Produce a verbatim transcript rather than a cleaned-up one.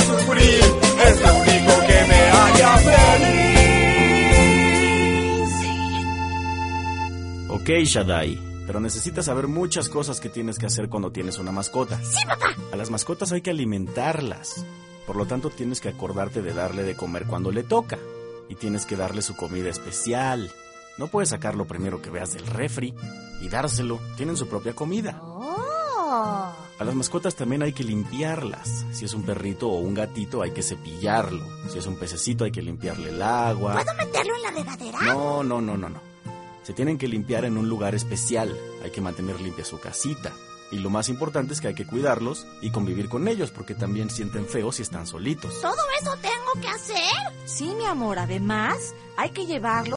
sufrir, es lo único que me haría feliz. Ok, Shaddai, pero necesitas saber muchas cosas que tienes que hacer cuando tienes una mascota. ¡Sí, papá! A las mascotas hay que alimentarlas. Por lo tanto, tienes que acordarte de darle de comer cuando le toca. Y tienes que darle su comida especial. No puedes sacar lo primero que veas del refri y dárselo. Tienen su propia comida. ¡Oh! A las mascotas también hay que limpiarlas. Si es un perrito o un gatito, hay que cepillarlo. Si es un pececito, hay que limpiarle el agua. ¿Puedo meterlo en la regadera? No, no, no, no, no. Se tienen que limpiar en un lugar especial. Hay que mantener limpia su casita. Y lo más importante es que hay que cuidarlos y convivir con ellos, porque también sienten feo si están solitos. ¿Todo eso tengo que hacer? Sí, mi amor, además hay que llevarlo